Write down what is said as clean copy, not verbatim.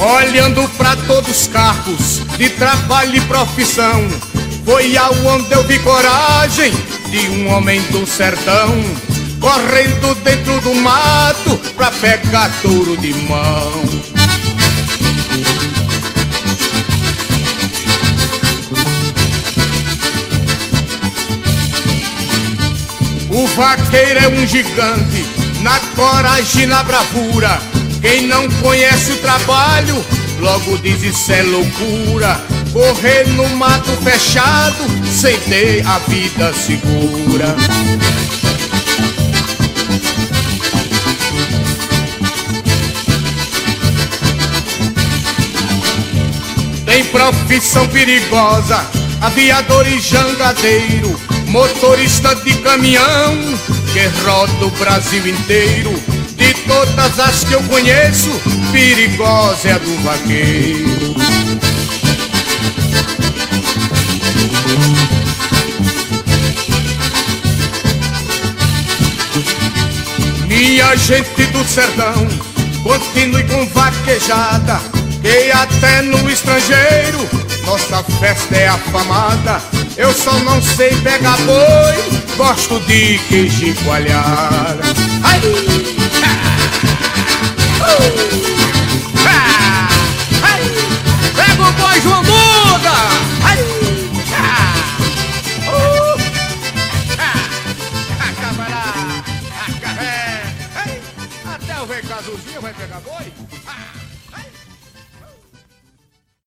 Olhando pra todos os cargos de trabalho e profissão, foi aonde eu vi coragem de um homem do sertão, correndo dentro do mato pra pegar touro de mão. O vaqueiro é um gigante na coragem e na bravura. Quem não conhece o trabalho logo diz isso é loucura. Correr no mato fechado sem ter a vida segura. Tem profissão perigosa, aviador e jangadeiro, motorista de caminhão que roda o Brasil inteiro. De todas as que eu conheço, perigosa é a do vaqueiro. Minha gente do sertão, continue com vaquejada, que até no estrangeiro nossa festa é afamada. Eu só não sei pegar boi, gosto de queijo coalhada. Ai!